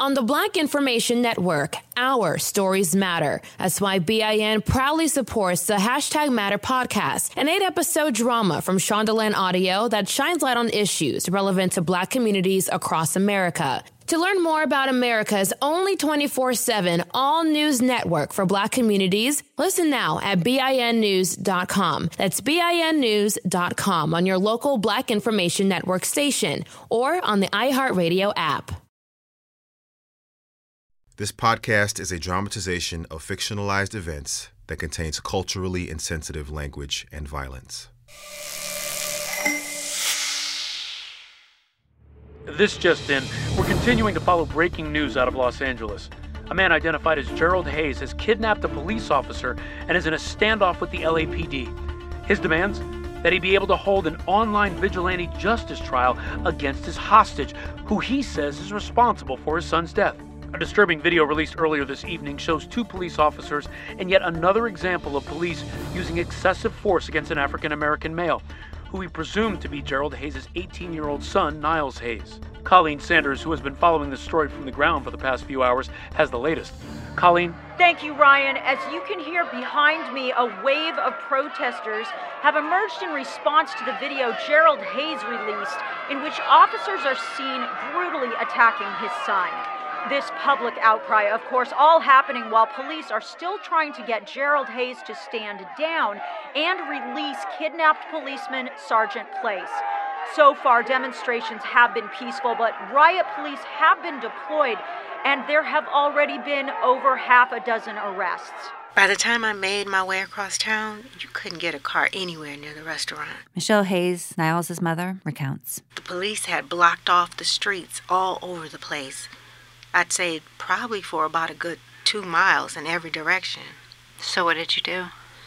On the Black Information Network, our stories matter. That's why BIN proudly supports the #Matter podcast, an 8-episode drama from Shondaland Audio that shines light on issues relevant to Black communities across America. To learn more about America's only 24/7 all-news network for Black communities, listen now at BINnews.com. That's BINnews.com on your local Black Information Network station or on the iHeartRadio app. This podcast is a dramatization of fictionalized events that contains culturally insensitive language and violence. This just in, we're continuing to follow breaking news out of Los Angeles. A man identified as Gerald Hayes has kidnapped a police officer and is in a standoff with the LAPD. His demands? That he be able to hold an online vigilante justice trial against his hostage, who he says is responsible for his son's death. A disturbing video released earlier this evening shows 2 police officers and yet another example of police using excessive force against an African-American male, who we presume to be Gerald Hayes' 18-year-old son, Niles Hayes. Colleen Sanders, who has been following this story from the ground for the past few hours, has the latest. Colleen? Thank you, Ryan. As you can hear behind me, a wave of protesters have emerged in response to the video Gerald Hayes released, in which officers are seen brutally attacking his son. This public outcry, of course, all happening while police are still trying to get Gerald Hayes to stand down and release kidnapped policeman Sergeant Place. So far, demonstrations have been peaceful, but riot police have been deployed, and there have already been over half a dozen arrests. By the time I made my way across town, you couldn't get a car anywhere near the restaurant. Michelle Hayes, Niles' mother, recounts. The police had blocked off the streets all over the place. I'd say probably for about a good 2 miles in every direction. So what did you do?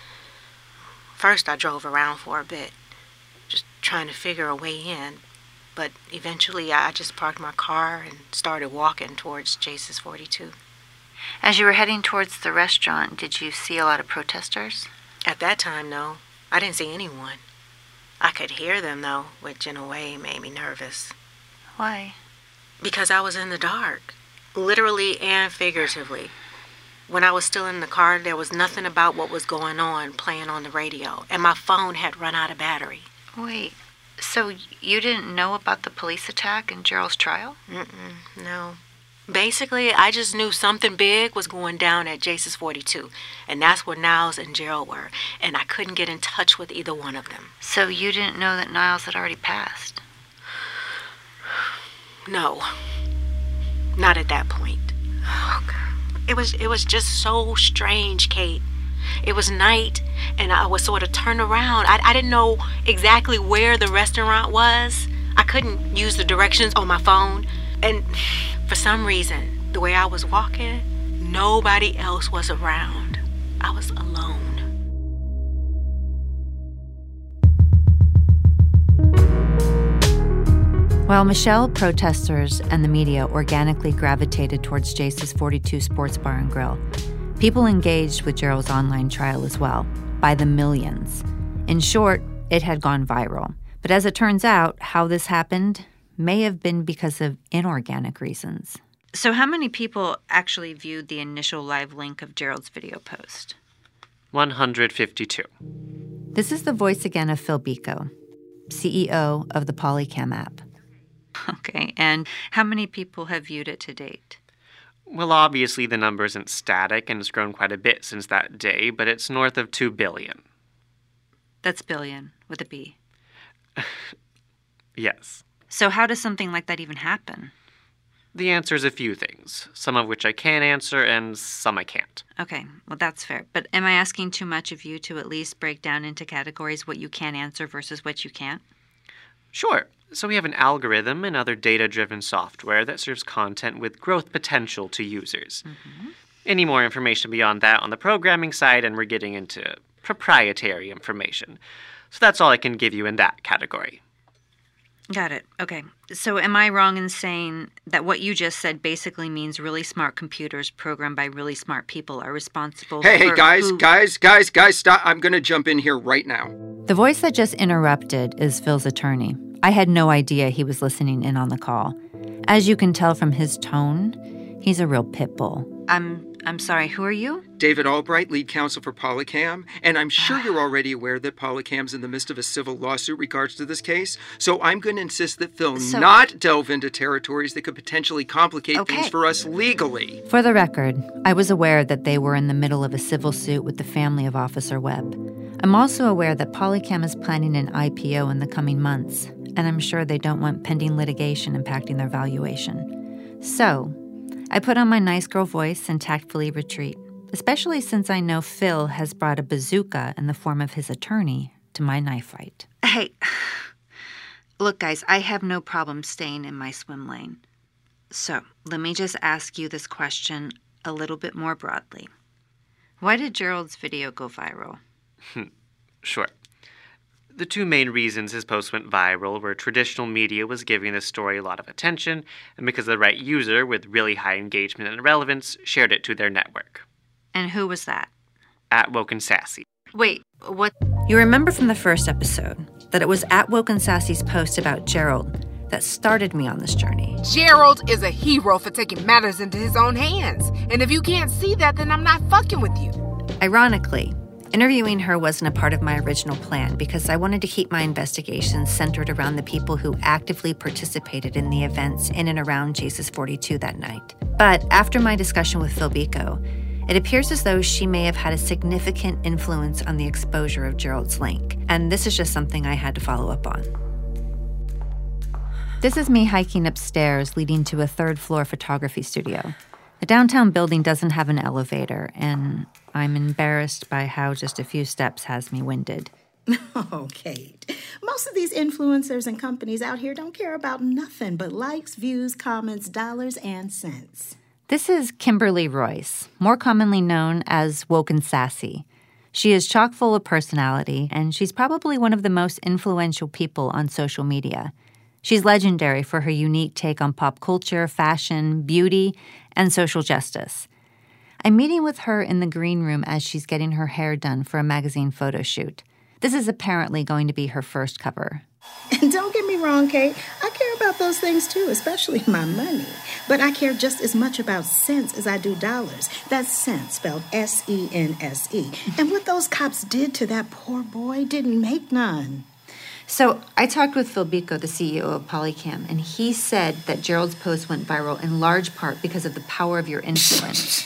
First, I drove around for a bit, just trying to figure a way in. But eventually, I just parked my car and started walking towards Jace's 42. As you were heading towards the restaurant, did you see a lot of protesters? At that time, no. I didn't see anyone. I could hear them, though, which in a way made me nervous. Why? Because I was in the dark. Literally and figuratively. When I was still in the car, there was nothing about what was going on playing on the radio, and my phone had run out of battery. Wait, so you didn't know about the police attack and Gerald's trial? No. Basically, I just knew something big was going down at Jace's 42, and that's where Niles and Gerald were, and I couldn't get in touch with either one of them. So you didn't know that Niles had already passed? No. Not at that point. Oh, God. It was just so strange, Kate. It was night, and I was sort of turned around. I didn't know exactly where the restaurant was. I couldn't use the directions on my phone. And for some reason, the way I was walking, nobody else was around. I was alone. While Michelle, protesters, and the media organically gravitated towards Jace's 42 Sports Bar and Grill, people engaged with Gerald's online trial as well, by the millions. In short, it had gone viral. But as it turns out, how this happened may have been because of inorganic reasons. So how many people actually viewed the initial live link of Gerald's video post? 152. This is the voice again of Phil Biko, CEO of the Polycam app. Okay, and how many people have viewed it to date? Well, obviously the number isn't static and it's grown quite a bit since that day, but it's north of 2 billion. That's billion, with a B. Yes. So how does something like that even happen? The answer is a few things, some of which I can answer and some I can't. Okay, well that's fair. But am I asking too much of you to at least break down into categories what you can answer versus what you can't? Sure. So we have an algorithm and other data-driven software that serves content with growth potential to users. Mm-hmm. Any more information beyond that on the programming side, and we're getting into proprietary information. So that's all I can give you in that category. Got it. Okay. So am I wrong in saying that what you just said basically means really smart computers programmed by really smart people are responsible for... Hey, guys, stop. I'm going to jump in here right now. The voice that just interrupted is Phil's attorney. I had no idea he was listening in on the call. As you can tell from his tone, He's a real pit bull. I'm sorry, who are you? David Albright, lead counsel for Polycam, and I'm sure you're already aware that Polycam's in the midst of a civil lawsuit regards to this case, so I'm going to insist that Phil not delve into territories that could potentially complicate things for us legally. For the record, I was aware that they were in the middle of a civil suit with the family of Officer Webb. I'm also aware that Polycam is planning an IPO in the coming months, and I'm sure they don't want pending litigation impacting their valuation. So, I put on my nice girl voice and tactfully retreat, especially since I know Phil has brought a bazooka in the form of his attorney to my knife fight. Hey, look, guys, I have no problem staying in my swim lane. So, let me just ask you this question a little bit more broadly. Why did Gerald's video go viral? Sure. The two main reasons his post went viral were traditional media was giving the story a lot of attention, and because the right user with really high engagement and relevance shared it to their network. And who was that? @WokenSassy. Wait, what? You remember from the first episode that it was @WokenSassy's post about Gerald that started me on this journey. Gerald is a hero for taking matters into his own hands. And if you can't see that, then I'm not fucking with you. Ironically, interviewing her wasn't a part of my original plan because I wanted to keep my investigations centered around the people who actively participated in the events in and around Jesus 42 that night. But after my discussion with Phil Biko, it appears as though she may have had a significant influence on the exposure of Gerald's link, and this is just something I had to follow up on. This is me hiking upstairs leading to a third-floor photography studio. The downtown building doesn't have an elevator, and I'm embarrassed by how just a few steps has me winded. Oh, Kate. Most of these influencers and companies out here don't care about nothing but likes, views, comments, dollars, and cents. This is Kimberly Royce, more commonly known as Woken Sassy. She is chock full of personality, and she's probably one of the most influential people on social media. She's legendary for her unique take on pop culture, fashion, beauty, and social justice. I'm meeting with her in the green room as she's getting her hair done for a magazine photo shoot. This is apparently going to be her first cover. And don't get me wrong, Kate. I care about those things too, especially my money. But I care just as much about cents as I do dollars. That's cents, spelled S-E-N-S-E. And what those cops did to that poor boy didn't make none. So I talked with Phil Biko, the CEO of Polycam, and he said that Gerald's post went viral in large part because of the power of your influence.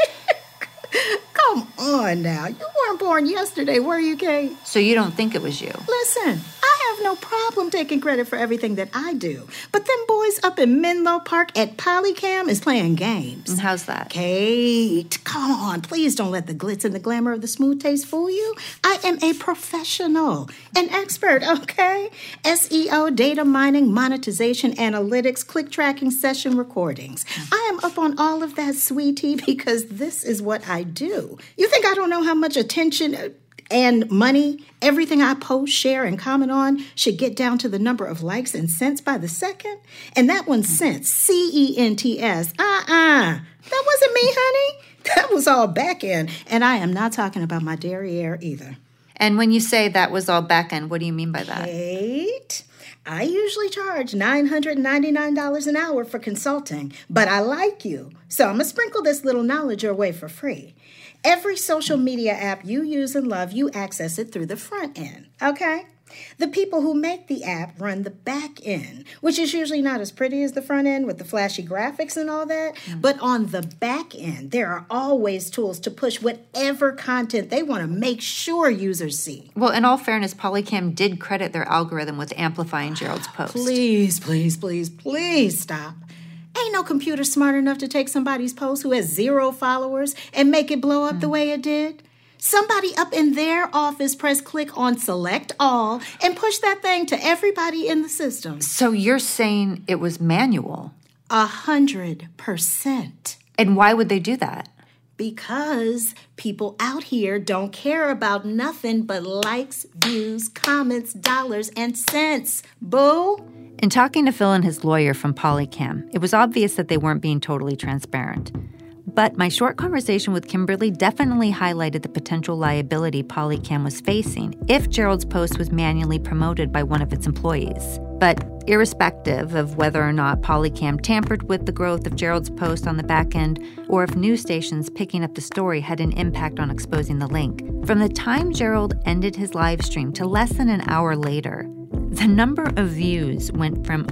Come on now. You weren't born yesterday, were you, Kate? So you don't think it was you? Listen, I have no problem taking credit for everything that I do. But them boys up in Menlo Park at Polycam is playing games. And how's that? Kate, come on. Please don't let the glitz and the glamour of the smooth taste fool you. I am a professional, an expert, okay? SEO, data mining, monetization, analytics, click tracking, session recordings. I am up on all of that, sweetie, because this is what I do. You think I don't know how much attention and money everything I post, share, and comment on should get down to the number of likes and cents by the second? And that one's cents, C-E-N-T-S. That wasn't me, honey. That was all back end. And I am not talking about my derriere either. And when you say that was all back end, what do you mean by that? Kate, I usually charge $999 an hour for consulting, but I like you, so I'm going to sprinkle this little knowledge your way for free. Every social media app you use and love, you access it through the front end, okay? The people who make the app run the back end, which is usually not as pretty as the front end with the flashy graphics and all that. But on the back end, there are always tools to push whatever content they want to make sure users see. Well, in all fairness, Polycam did credit their algorithm with amplifying Gerald's post. Please stop. Ain't no computer smart enough to take somebody's post who has 0 followers and make it blow up the way it did. Somebody up in their office pressed click on select all and push that thing to everybody in the system. So you're saying it was manual? 100%. And why would they do that? Because people out here don't care about nothing but likes, views, comments, dollars, and cents. Boo! In talking to Phil and his lawyer from Polycam, it was obvious that they weren't being totally transparent. But my short conversation with Kimberly definitely highlighted the potential liability Polycam was facing if Gerald's post was manually promoted by one of its employees. But irrespective of whether or not Polycam tampered with the growth of Gerald's post on the back end, or if news stations picking up the story had an impact on exposing the link, from the time Gerald ended his live stream to less than an hour later, the number of views went from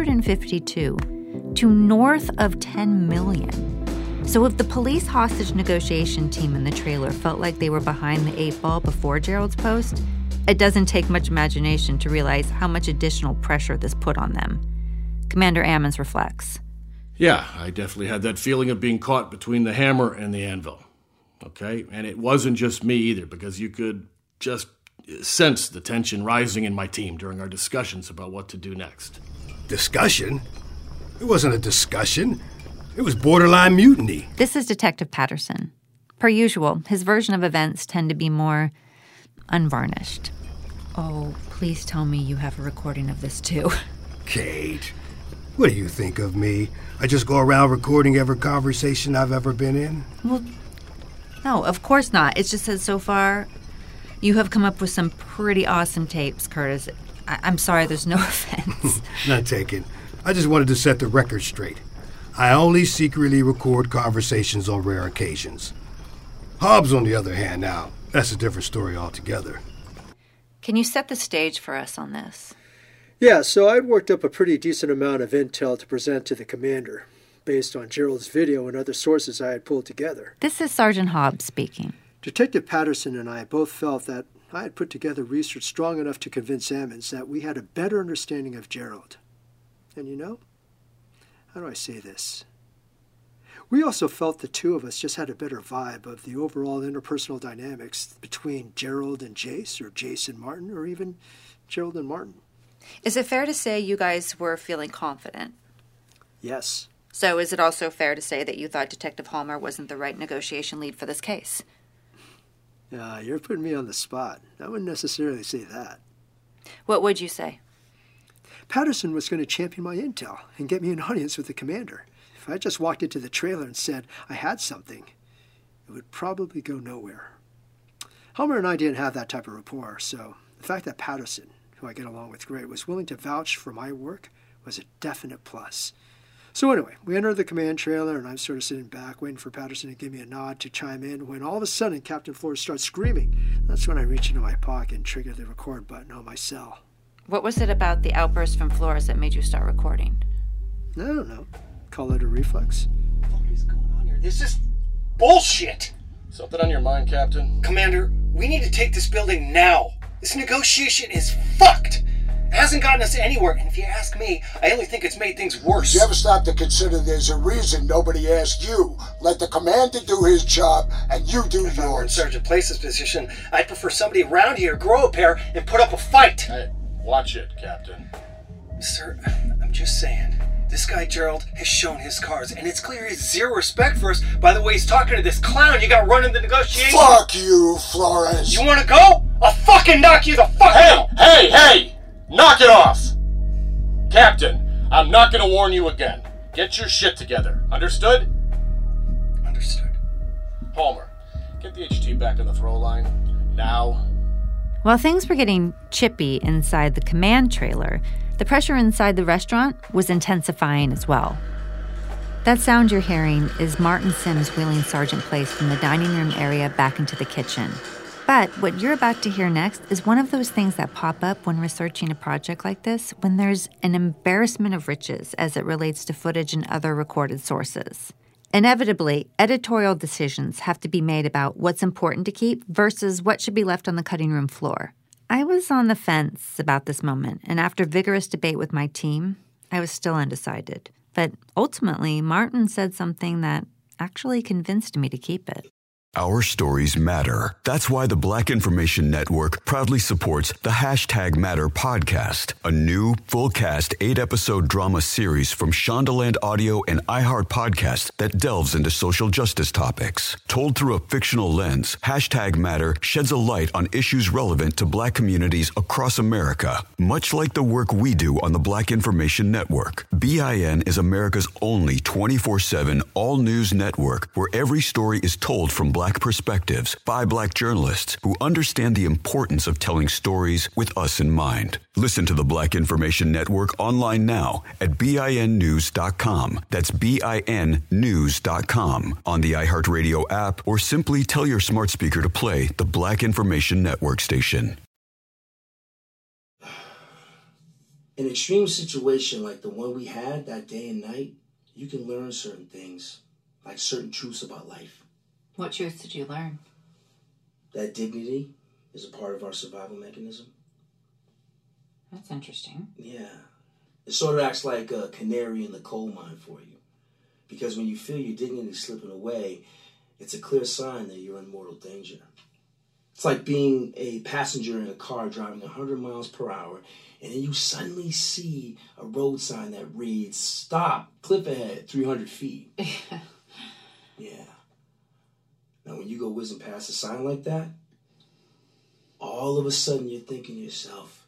152 to north of 10 million. So if the police hostage negotiation team in the trailer felt like they were behind the 8 ball before Gerald's post, it doesn't take much imagination to realize how much additional pressure this put on them. Commander Ammons reflects. Yeah, I definitely had that feeling of being caught between the hammer and the anvil. Okay? And it wasn't just me either, because you could just sense the tension rising in my team during our discussions about what to do next. Discussion? It wasn't a discussion. It was borderline mutiny. This is Detective Patterson. Per usual, his version of events tend to be more unvarnished. Oh, please tell me you have a recording of this too. Kate, what do you think of me? I just go around recording every conversation I've ever been in? Well, no, of course not. It's just that so far, you have come up with some pretty awesome tapes, Curtis. I'm sorry, there's no offense. Not taken. I just wanted to set the record straight. I only secretly record conversations on rare occasions. Hobbs, on the other hand, now, that's a different story altogether. Can you set the stage for us on this? Yeah, so I'd worked up a pretty decent amount of intel to present to the commander, based on Gerald's video and other sources I had pulled together. This is Sergeant Hobbs speaking. Detective Patterson and I both felt that I had put together research strong enough to convince Ammons that we had a better understanding of Gerald. And you know, how do I say this? We also felt the two of us just had a better vibe of the overall interpersonal dynamics between Gerald and Jace, or Jace and Martin, or even Gerald and Martin. Is it fair to say you guys were feeling confident? Yes. So is it also fair to say that you thought Detective Hallmer wasn't the right negotiation lead for this case? You're putting me on the spot. I wouldn't necessarily say that. What would you say? Patterson was going to champion my intel and get me an audience with the commander. If I just walked into the trailer and said I had something, it would probably go nowhere. Hallmer and I didn't have that type of rapport, so the fact that Patterson, who I get along with great, was willing to vouch for my work was a definite plus. So anyway, we entered the command trailer, and I'm sort of sitting back, waiting for Patterson to give me a nod to chime in, when all of a sudden Captain Flores starts screaming. That's when I reach into my pocket and trigger the record button on my cell. What was it about the outburst from Flores that made you start recording? I don't know. Call it a reflex. What is going on here? This is bullshit! Something on your mind, Captain? Commander, we need to take this building now. This negotiation is fucked. It hasn't gotten us anywhere, and if you ask me, I only think it's made things worse. You ever stop to consider there's a reason nobody asked you? Let the commander do his job, and you do yours. If I were in Sergeant Place's position, I'd prefer somebody around here grow a pair and put up a fight. Hey, watch it, Captain. Sir, I'm just saying. This guy, Gerald, has shown his cards, and it's clear he has zero respect for us by the way he's talking to this clown you got running the negotiation. Fuck you, Flores. You want to go? I'll fucking knock you the fuck out. Hey! Knock it off! Captain, I'm not gonna warn you again. Get your shit together. Understood? Understood. Hallmer, get the HT back on the throw line. Now. While things were getting chippy inside the command trailer, the pressure inside the restaurant was intensifying as well. That sound you're hearing is Martin Sims wheeling Sergeant Place from the dining room area back into the kitchen. But what you're about to hear next is one of those things that pop up when researching a project like this, when there's an embarrassment of riches as it relates to footage and other recorded sources. Inevitably, editorial decisions have to be made about what's important to keep versus what should be left on the cutting room floor. I was on the fence about this moment, and after vigorous debate with my team, I was still undecided. But ultimately, Martin said something that actually convinced me to keep it. Our stories matter. That's why the Black Information Network proudly supports the #Matter podcast, a new, full-cast, 8-episode drama series from Shondaland Audio and iHeart Podcasts that delves into social justice topics. Told through a fictional lens, #Matter sheds a light on issues relevant to Black communities across America. Much like the work we do on the Black Information Network, BIN is America's only 24/7 all-news network where every story is told from Black Black perspectives by Black journalists who understand the importance of telling stories with us in mind. Listen to the Black Information Network online now at BINnews.com. That's BINnews.com on the iHeartRadio app, or simply tell your smart speaker to play the Black Information Network station. In an extreme situation like the one we had that day and night, you can learn certain things, like certain truths about life. What truths did you learn? That dignity is a part of our survival mechanism. That's interesting. Yeah. It sort of acts like a canary in the coal mine for you. Because when you feel your dignity slipping away, it's a clear sign that you're in mortal danger. It's like being a passenger in a car driving 100 miles per hour, and then you suddenly see a road sign that reads, "Stop, cliff ahead, 300 feet. Yeah. Now, when you go whizzing past a sign like that, all of a sudden you're thinking to yourself,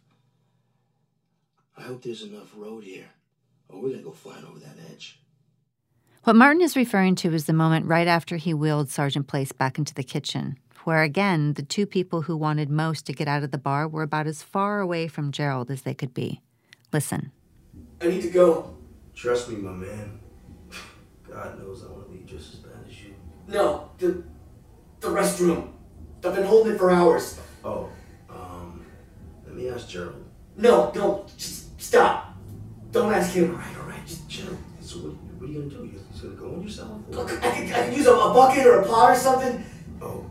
I hope there's enough road here, or we're going to go flying over that edge. What Martin is referring to is the moment right after he wheeled Sergeant Place back into the kitchen, where again, the two people who wanted most to get out of the bar were about as far away from Gerald as they could be. Listen. I need to go. Trust me, my man. God knows I want to leave just as bad as you. No, the restroom. I've been holding it for hours. Oh, let me ask Gerald. No, just stop. Don't ask him. All right, just chill. So what are you gonna do? You just gonna go on yourself? Or? Look, I could use a bucket or a pot or something. Oh,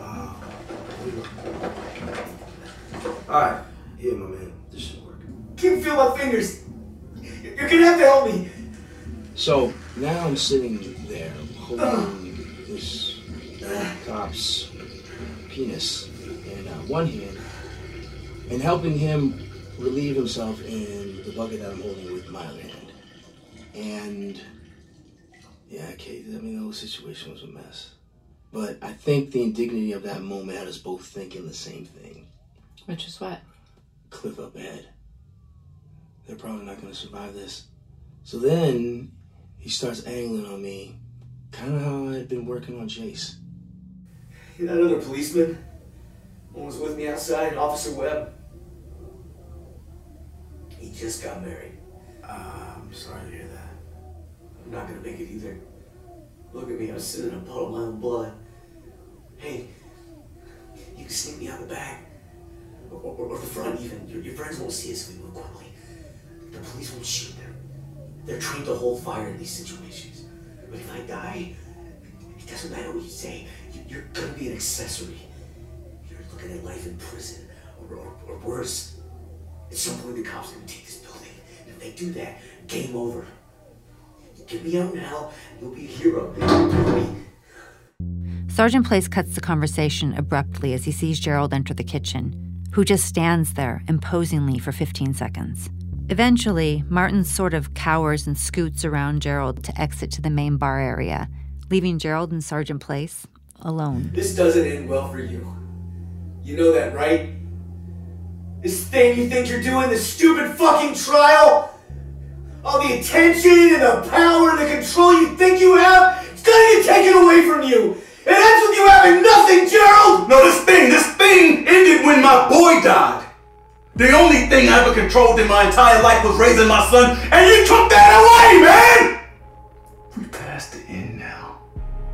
alright, here, my man. This should work. Can't feel my fingers. You're gonna have to help me. So now I'm sitting there holding this cop's penis in one hand and helping him relieve himself in the bucket that I'm holding with my other hand. And yeah, Kate, I mean, the whole situation was a mess. But I think the indignity of that moment had us both thinking the same thing. Which is what? Cliff up ahead. They're probably not going to survive this. So then he starts angling on me, kind of how I had been working on Jace. You know that other policeman? One was with me outside, Officer Webb. He just got married. I'm sorry to hear that. I'm not going to make it either. Look at me, I'm sitting in a puddle of my own blood. Hey, you can sneak me out the back. Or the front even. Your friends won't see us if we move quickly. The police won't shoot them. They're trained to hold fire in these situations. But if I die, it doesn't matter what you say. You're gonna be an accessory. You're looking at life in prison, or worse. At some point the cops are gonna take this building. And if they do that, game over. Get me out now, and you'll be a hero. Sergeant Place cuts the conversation abruptly as he sees Gerald enter the kitchen, who just stands there imposingly for 15 seconds. Eventually, Martin sort of cowers and scoots around Gerald to exit to the main bar area, leaving Gerald and Sergeant Place alone. This doesn't end well for you. You know that, right? This thing you think you're doing, this stupid fucking trial, all the attention and the power and the control you think you have, it's gonna get taken away from you. And that's with you having nothing, Gerald! No, this thing ended when my boy died. The only thing I ever controlled in my entire life was raising my son, and you took that away, man! We past the end now.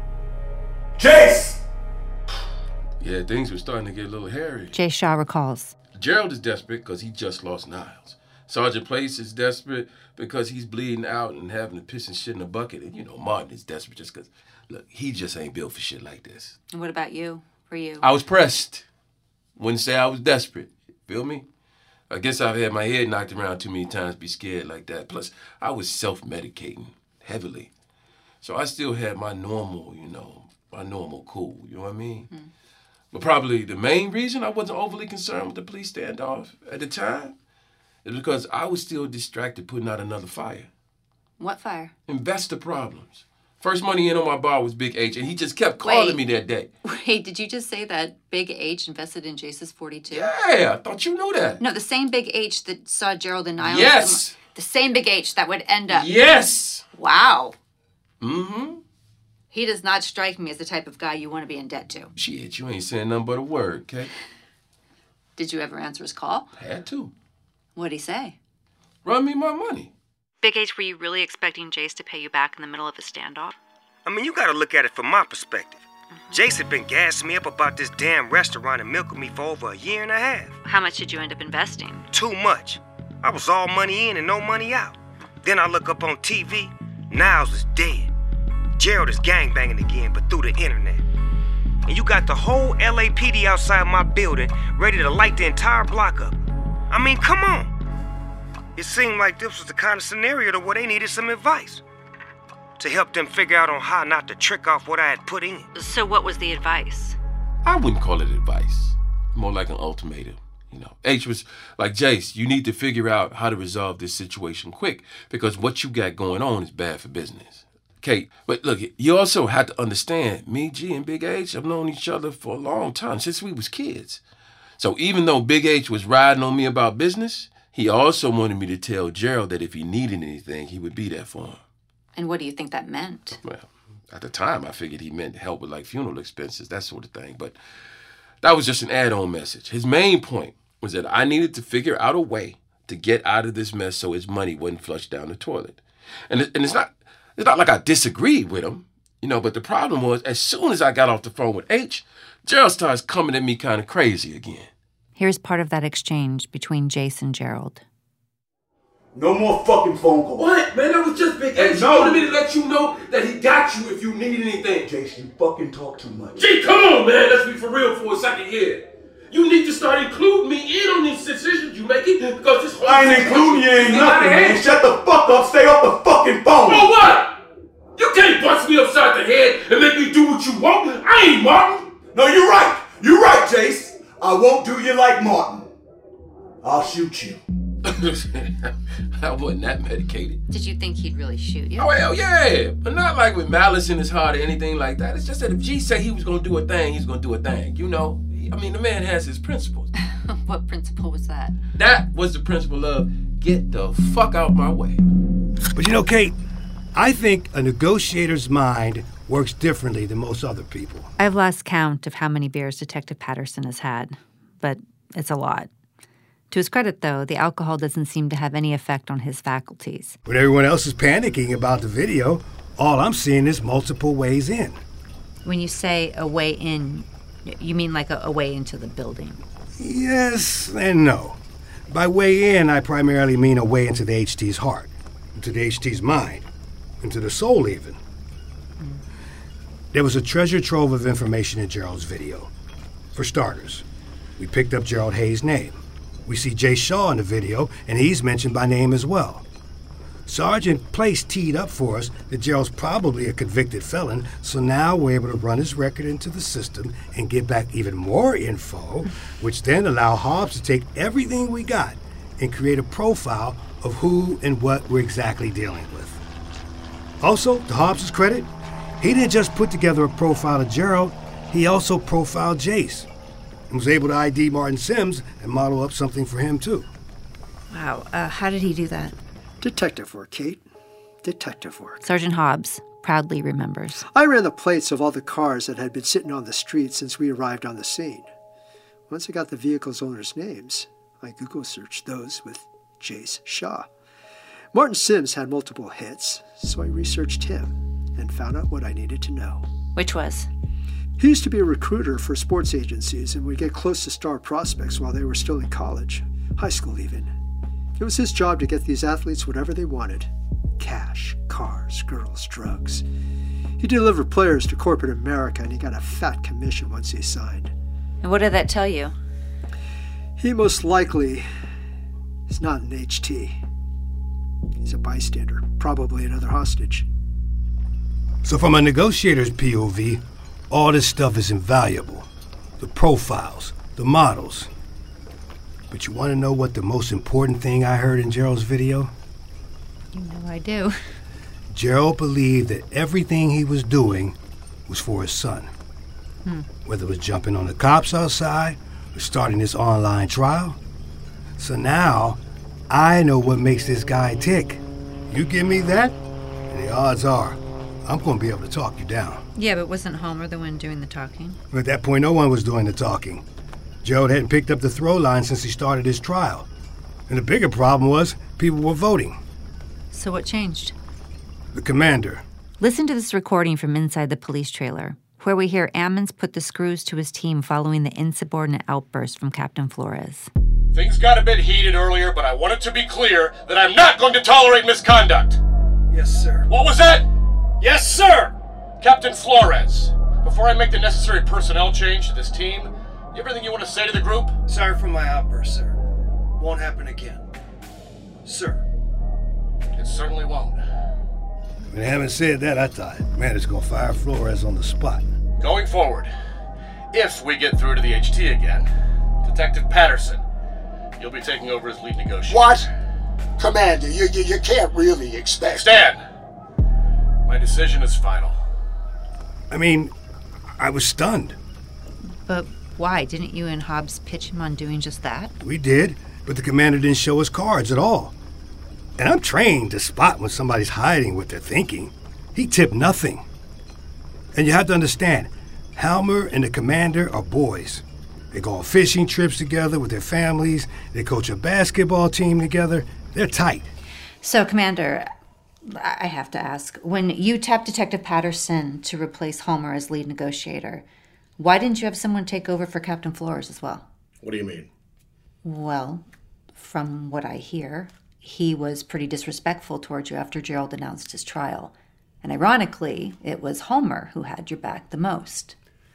Jace! Yeah, things were starting to get a little hairy. Jay Shaw recalls. Gerald is desperate because he just lost Niles. Sergeant Place is desperate because he's bleeding out and having to piss and shit in a bucket. And, Martin is desperate just because, look, he just ain't built for shit like this. And what about you? For you? I was pressed. Wouldn't say I was desperate. Feel me? I guess I've had my head knocked around too many times to be scared like that. Plus, I was self-medicating heavily. So I still had my normal, my normal cool. You know what I mean? Mm. But probably the main reason I wasn't overly concerned with the police standoff at the time is because I was still distracted putting out another fire. What fire? Investor problems. First money in on my bar was Big H, and he just kept calling me that day. Wait, did you just say that Big H invested in Jace's 42? Yeah, I thought you knew that. No, the same Big H that saw Gerald and Niles. Yes. The same Big H that would end up. Yes. Wow. Mm-hmm. He does not strike me as the type of guy you want to be in debt to. Shit, you ain't saying nothing but a word, okay? Did you ever answer his call? Had to. What'd he say? Run me my money. Big H, were you really expecting Jace to pay you back in the middle of a standoff? I mean, you gotta look at it from my perspective. Jace had been gassing me up about this damn restaurant and milking me for over a year and a half. How much did you end up investing? Too much. I was all money in and no money out. Then I look up on TV, Niles is dead. Gerald is gangbanging again, but through the internet. And you got the whole LAPD outside my building ready to light the entire block up. I mean, come on. It seemed like this was the kind of scenario to where they needed some advice to help them figure out on how not to trick off what I had put in. So what was the advice? I wouldn't call it advice. More like an ultimatum. You know, H was like, Jace, you need to figure out how to resolve this situation quick because what you got going on is bad for business. Kate, but look, you also have to understand, me, G, and Big H have known each other for a long time, since we was kids. So even though Big H was riding on me about business, he also wanted me to tell Gerald that if he needed anything, he would be there for him. And what do you think that meant? Well, at the time, I figured he meant help with, like, funeral expenses, that sort of thing. But that was just an add-on message. His main point was that I needed to figure out a way to get out of this mess so his money wouldn't flush down the toilet. And it's not like I disagreed with him, you know, but the problem was as soon as I got off the phone with H, Gerald starts coming at me kind of crazy again. Here's part of that exchange between Jace and Gerald. No more fucking phone calls. What? Man, that was just Big H. He wanted me to let you know that he got you if you needed anything. Jason, you fucking talk too much. Gee, come on, man. Let's be for real for a second here. You need to start including me in on these decisions you making because this whole I ain't including you in nothing, man. Shut the fuck up. Stay off the fucking phone. For what? You can't bust me upside the head and make me do what you want. I ain't Martin. No, you're right. You're right, Jace. I won't do you like Martin. I'll shoot you. I wasn't that medicated. Did you think he'd really shoot you? Oh, hell yeah. But not like with malice in his heart or anything like that. It's just that if G said he was going to do a thing, he's going to do a thing. You know? I mean, the man has his principles. What principle was that? That was the principle of get the fuck out my way. But you know, Kate, I think a negotiator's mind works differently than most other people. I've lost count of how many beers Detective Patterson has had, but it's a lot. To his credit, though, the alcohol doesn't seem to have any effect on his faculties. When everyone else is panicking about the video, all I'm seeing is multiple ways in. When you say a way in, you mean like a way into the building? Yes and no. By way in, I primarily mean a way into the HT's heart, into the HT's mind, into the soul even. There was a treasure trove of information in Gerald's video. For starters, we picked up Gerald Hayes' name. We see Jay Shaw in the video, and he's mentioned by name as well. Sergeant Place teed up for us that Gerald's probably a convicted felon, so now we're able to run his record into the system and get back even more info, which then allow Hobbs to take everything we got and create a profile of who and what we're exactly dealing with. Also, to Hobbs' credit, he didn't just put together a profile of Gerald, he also profiled Jace and was able to ID Martin Sims and model up something for him, too. Wow. How did he do that? Detective work, Kate. Detective work. Sergeant Hobbs proudly remembers. I ran the plates of all the cars that had been sitting on the street since we arrived on the scene. Once I got the vehicle's owners' names, I Google searched those with Jace Shaw. Martin Sims had multiple hits, so I researched him and found out what I needed to know. Which was? He used to be a recruiter for sports agencies and would get close to star prospects while they were still in college, high school even. It was his job to get these athletes whatever they wanted. Cash, cars, girls, drugs. He delivered players to corporate America and he got a fat commission once he signed. And what did that tell you? He most likely is not an HT. He's a bystander, probably another hostage. So from a negotiator's POV, all this stuff is invaluable. The profiles, the models. But you want to know what the most important thing I heard in Gerald's video? You know I do. Gerald believed that everything he was doing was for his son. Whether it was jumping on the cops outside or starting this online trial. So now, I know what makes this guy tick. You give me that, and the odds are I'm going to be able to talk you down. Yeah, but wasn't Homer the one doing the talking? At that point, no one was doing the talking. Gerald hadn't picked up the throw line since he started his trial. And the bigger problem was people were voting. So what changed? The commander. Listen to this recording from inside the police trailer, where we hear Ammons put the screws to his team following the insubordinate outburst from Captain Flores. Things got a bit heated earlier, but I want it to be clear that I'm not going to tolerate misconduct. Yes, sir. What was that? Yes, sir! Captain Flores, before I make the necessary personnel change to this team, you have anything you want to say to the group? Sorry for my outburst, sir. Won't happen again. Sir. It certainly won't. When having said that, I thought, man, it's going to fire Flores on the spot. Going forward, if we get through to the HT again, Detective Patterson, you'll be taking over as lead negotiator. What? Commander, you can't really expect... Stan! My decision is final. I mean, I was stunned. But why? Didn't you and Hobbs pitch him on doing just that? We did, but the commander didn't show us cards at all. And I'm trained to spot when somebody's hiding what they're thinking. He tipped nothing. And you have to understand, Halmer and the commander are boys. They go on fishing trips together with their families. They coach a basketball team together. They're tight. So, Commander, I have to ask, when you tapped Detective Patterson to replace Homer as lead negotiator, why didn't you have someone take over for Captain Flores as well? What do you mean? Well, from what I hear, he was pretty disrespectful towards you after Gerald announced his trial. And ironically, it was Homer who had your back the most.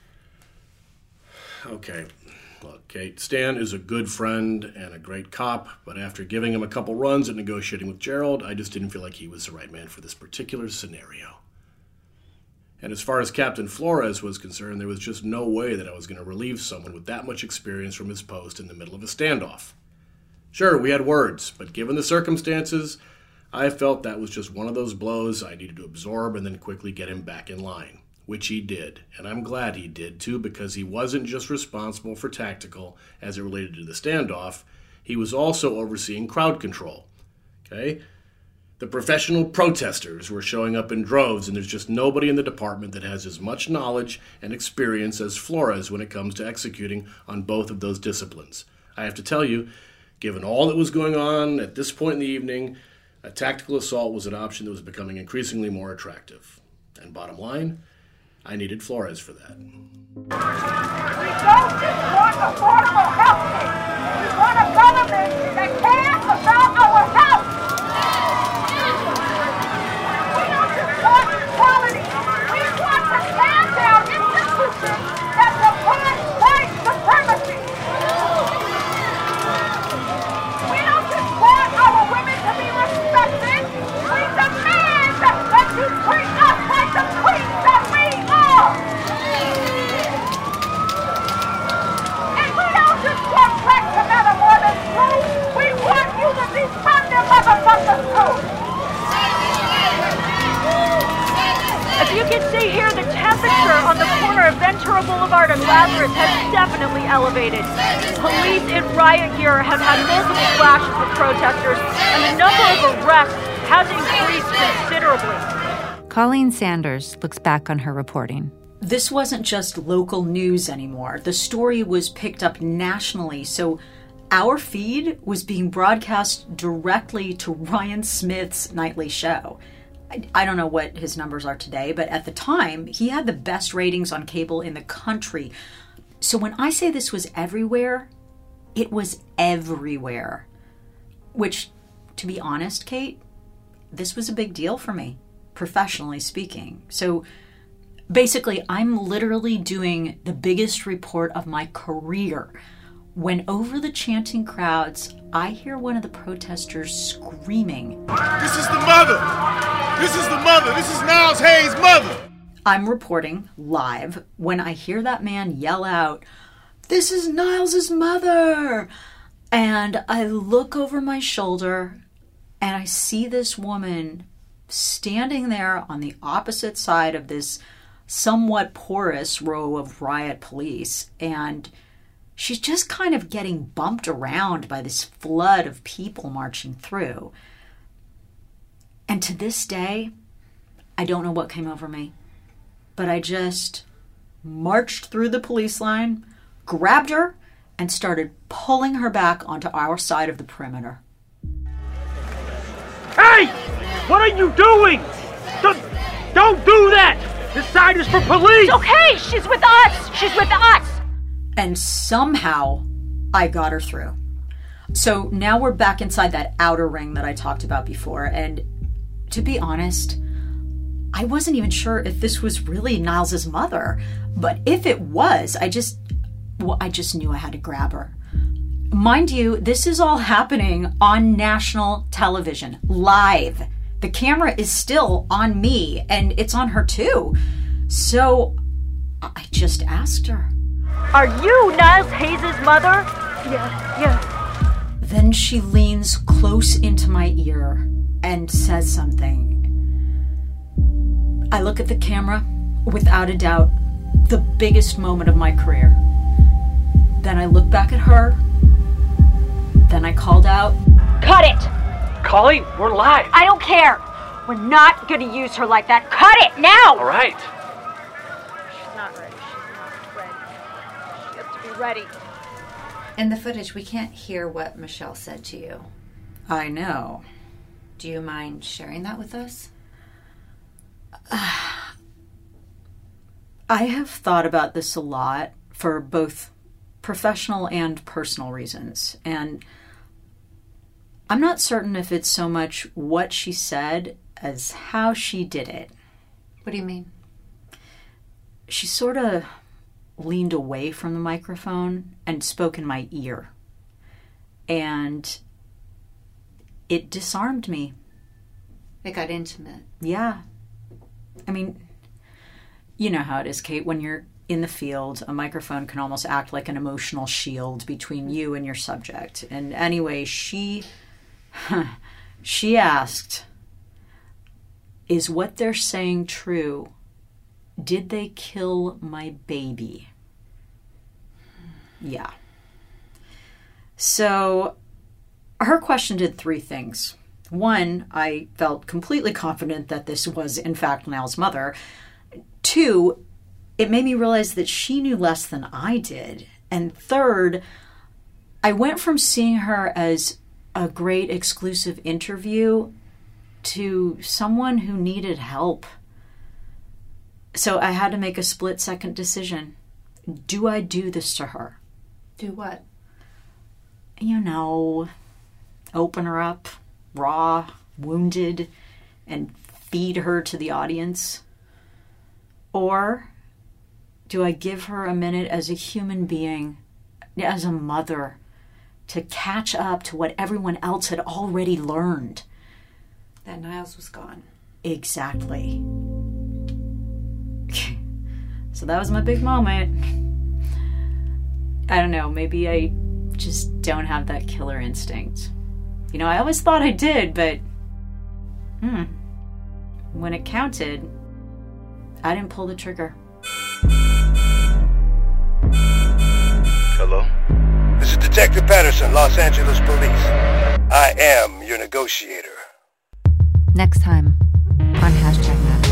Okay. Look, Kate, Stan is a good friend and a great cop, but after giving him a couple runs at negotiating with Gerald, I just didn't feel like he was the right man for this particular scenario. And as far as Captain Flores was concerned, there was just no way that I was going to relieve someone with that much experience from his post in the middle of a standoff. Sure, we had words, but given the circumstances, I felt that was just one of those blows I needed to absorb and then quickly get him back in line. Which he did, and I'm glad he did too, because he wasn't just responsible for tactical as it related to the standoff, he was also overseeing crowd control. Okay? The professional protesters were showing up in droves, and there's just nobody in the department that has as much knowledge and experience as Flores when it comes to executing on both of those disciplines. I have to tell you, given all that was going on at this point in the evening, a tactical assault was an option that was becoming increasingly more attractive. And bottom line, I needed Flores for that. We don't just want affordable health care. We want a government that cares about our health. We don't just want equality. We want to tear down institutions that support white supremacy. We don't just want our women to be respected. We demand that you treat us like the queens that we are. And we don't just want black to matter more than blue. We want you to defund them motherfuckers too. As you can see here, the temperature on the corner of Ventura Boulevard and Lazarus has definitely elevated. Police in riot gear have had multiple clashes with protesters, and the number of arrests has increased considerably. Colleen Sanders looks back on her reporting. This wasn't just local news anymore. The story was picked up nationally, so our feed was being broadcast directly to Ryan Smith's nightly show. I don't know what his numbers are today, but at the time, he had the best ratings on cable in the country. So when I say this was everywhere, it was everywhere. Which, to be honest, Kate, this was a big deal for me, professionally speaking. So basically, I'm literally doing the biggest report of my career when over the chanting crowds, I hear one of the protesters screaming, "This is the mother! This is the mother! This is Niles Hayes' mother!" I'm reporting live when I hear that man yell out, "This is Niles' mother!" And I look over my shoulder and I see this woman standing there on the opposite side of this somewhat porous row of riot police, and she's just kind of getting bumped around by this flood of people marching through. And to this day, I don't know what came over me, but I just marched through the police line, grabbed her, and started pulling her back onto our side of the perimeter. Hey! What are you doing? Don't do that! This side is for police! It's okay! She's with us! She's with us! And somehow, I got her through. So now we're back inside that outer ring that I talked about before, and to be honest, I wasn't even sure if this was really Niles' mother. But if it was, I just knew I had to grab her. Mind you, this is all happening on national television, live. The camera is still on me, and it's on her too. So I just asked her. Are you Niles Hayes' mother? Yeah. Then she leans close into my ear and says something. I look at the camera, without a doubt, the biggest moment of my career. Then I look back at her. Then I called out, Cut it! Collie, we're live. I don't care. We're not going to use her like that. Cut it now! All right. She's not ready. She's not ready. She has to be ready. In the footage, we can't hear what Michelle said to you. I know. Do you mind sharing that with us? I have thought about this a lot for both professional and personal reasons. And I'm not certain if it's so much what she said as how she did it. What do you mean? She sort of leaned away from the microphone and spoke in my ear. And it disarmed me. It got intimate. Yeah. I mean, you know how it is, Kate. When you're in the field, a microphone can almost act like an emotional shield between you and your subject. And anyway, she asked, is what they're saying true? Did they kill my baby? Yeah. So her question did three things. One, I felt completely confident that this was, in fact, Niles' mother. Two, it made me realize that she knew less than I did. And third, I went from seeing her as a great exclusive interview to someone who needed help. So I had to make a split-second decision. Do I do this to her? Do what? You know, open her up, raw, wounded, and feed her to the audience? Or do I give her a minute as a human being, as a mother, to catch up to what everyone else had already learned? That Niles was gone. Exactly. So that was my big moment. I don't know, maybe I just don't have that killer instinct. You know, I always thought I did, but when it counted, I didn't pull the trigger. Hello? This is Detective Patterson, Los Angeles Police. I am your negotiator. Next time on #Matter.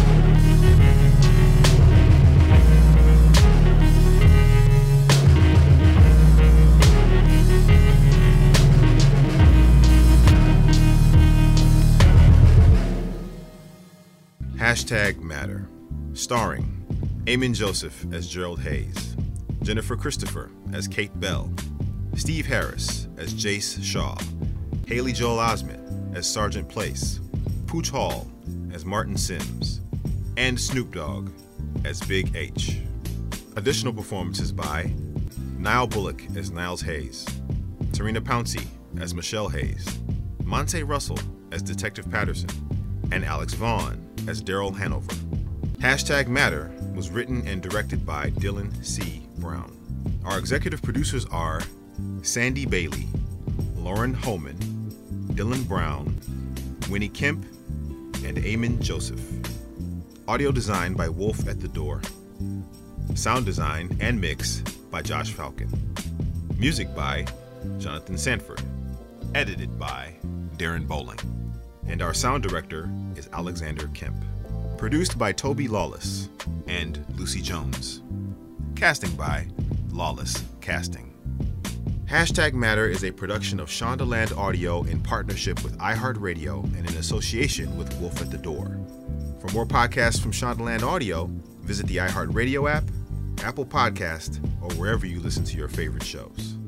#Matter, starring Eamon Joseph as Gerald Hayes, Jennifer Christopher as Kate Bell, Steve Harris as Jace Shaw, Haley Joel Osment as Sergeant Place, Pooch Hall as Martin Sims, and Snoop Dogg as Big H. Additional performances by Niall Bullock as Niles Hayes, Tarina Pouncey as Michelle Hayes, Monte Russell as Detective Patterson, and Alex Vaughn as Daryl Hanover. #Matter was written and directed by Dylan C. Brown. Our executive producers are Sandy Bailey, Lauren Holman, Dylan Brown, Winnie Kemp, and Eamon Joseph. Audio design by Wolf at the Door. Sound design and mix by Josh Falcon. Music by Jonathan Sanford. Edited by Darren Bowling. And our sound director is Alexander Kemp. Produced by Toby Lawless and Lucy Jones. Casting by Lawless Casting. Hashtag Matter is a production of Shondaland Audio in partnership with iHeartRadio and in association with Wolf at the Door. For more podcasts from Shondaland Audio, visit the iHeartRadio app, Apple Podcast, or wherever you listen to your favorite shows.